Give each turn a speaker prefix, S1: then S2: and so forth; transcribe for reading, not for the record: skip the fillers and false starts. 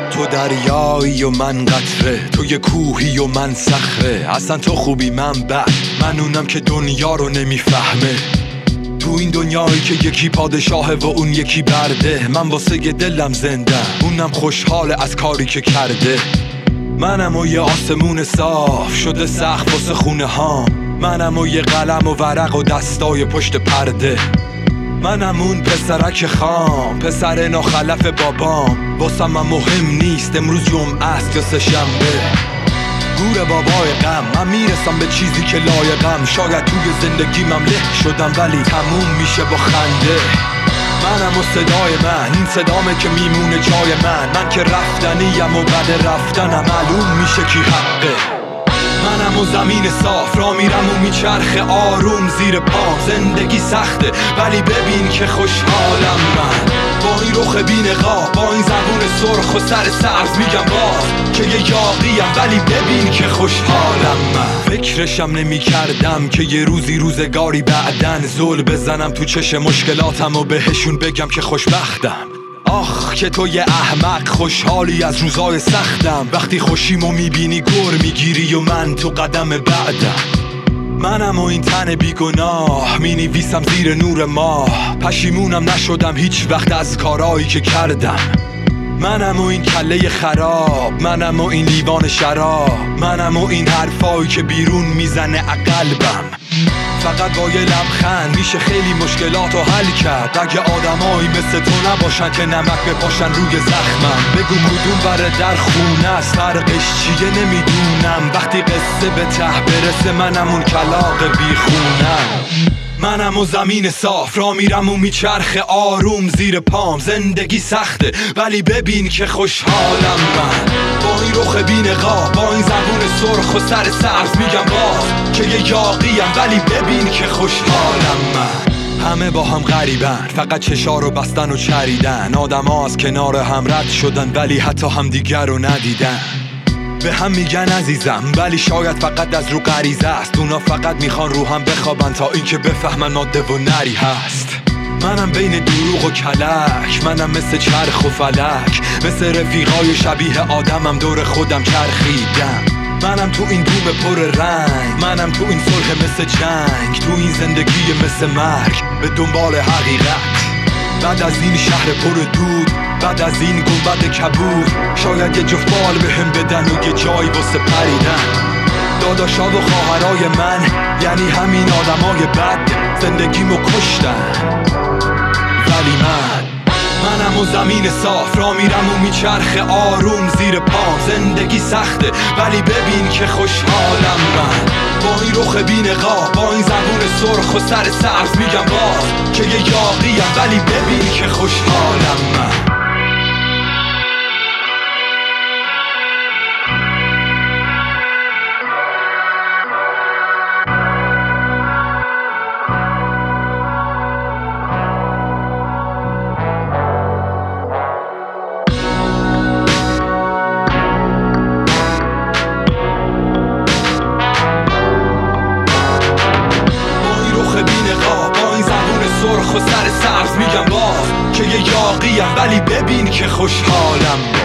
S1: تو دریایی و من قطره، تو یه کوهی و من صخره. اصلا تو خوبی من بد، من اونم که دنیا رو نمیفهمه. تو این دنیایی که یکی پادشاهه و اون یکی برده، من واسه یه دلم زنده، اونم خوشحاله از کاری که کرده. منم و یه آسمون صاف شده سقف واسه خونه هام، منم و یه قلم و ورق و دستای پشت پرده. منم اون پسرک خام، پسر ناخلف بابام. واسم من مهم نیست امروز جمعه است یا سه شنبه. گور بابای غم، من میرسم به چیزی که لایقم. شاید توی زندگیمم له شدم ولی تموم میشه با خنده. منم و صدای من، این صدامه که میمونه جای من که رفتنیم و بعد رفتنم معلوم میشه کی حقه. منم و زمین صاف را میرم و میچرخه آروم زیر پام. زندگی سخته ولی ببین که خوشحالم من. با این رخ بی نقاب، با این زبون سرخ و سر سبز میگم باز که یه یاقیم ولی ببین که خوشحالم من. فکرشم نمی کردم که یه روزگاری بعدن زل بزنم تو چش مشکلاتم و بهشون بگم که خوشبختم. آخ که تو یه احمق خوشحالی از روزای سختم. وقتی خوشیمو میبینی گر میگیری و من تو قدم بعدم. منم و این تن بیگناه مینویسم زیر نور ماه. پشیمونم نشدم هیچ وقت از کارایی که کردم. منم و این کله خراب، منم و این لیوان شراب، منم و این حرفایی که بیرون میزنه قلبم. فقط با یه لبخند میشه خیلی مشکلاتو حل کرد. اگه آدمایی مثل تو نباشن که نمک بپاشن روی زخمم. بگو کدوم بره در خونه است، فرقش چیه نمیدونم. وقتی قصه به ته برسه منم اون کلاغ بیخونم. منم و زمین صاف را میرم و میچرخه آروم زیر پام. زندگی سخته ولی ببین که خوشحالم من. با این رخ بی نقاب، با این زبون سرخ و سر سبز میگم باز که یه یاقیم ولی ببین که خوشحالم من. همه با هم غریبن، فقط چشا رو بستن و چریدن. آدم ها از کنار هم رد شدن ولی حتی هم دیگر رو ندیدن. به هم میگن عزیزم ولی شاید فقط از رو غریزه است. اونا فقط میخوان رو هم بخوابن تا اینکه بفهمن ماده و نری هست. منم بین دروغ و کلک، منم مثل چرخ و فلک. مثل رفیقای شبیه آدمم دور خودم چرخیدم. منم تو این دوم پر رنگ، منم تو این صلح مثل جنگ. تو این زندگی مثل مرگ به دنبال حقیقت. بعد از این شهر پر دود، بعد از این گنبد کبود، شاید یه جفت بال بهم بدن و یه جایی واسه پریدن. داداشا و خواهرای من یعنی همین آدمای بد زندگیمو کشتن. ولی منم و زمین صاف را میرم و میچرخه آروم زیر پام. زندگی سخته ولی ببین که خوشحالم من. با این رخ بی نقاب، با این زبون سرخ و سر سبز میگم باز که یه یاقیم ولی ببین که خوشحالم من. سرخ و سر سبز میگم باز که یه یاقیم ولی ببین که خوشحالم.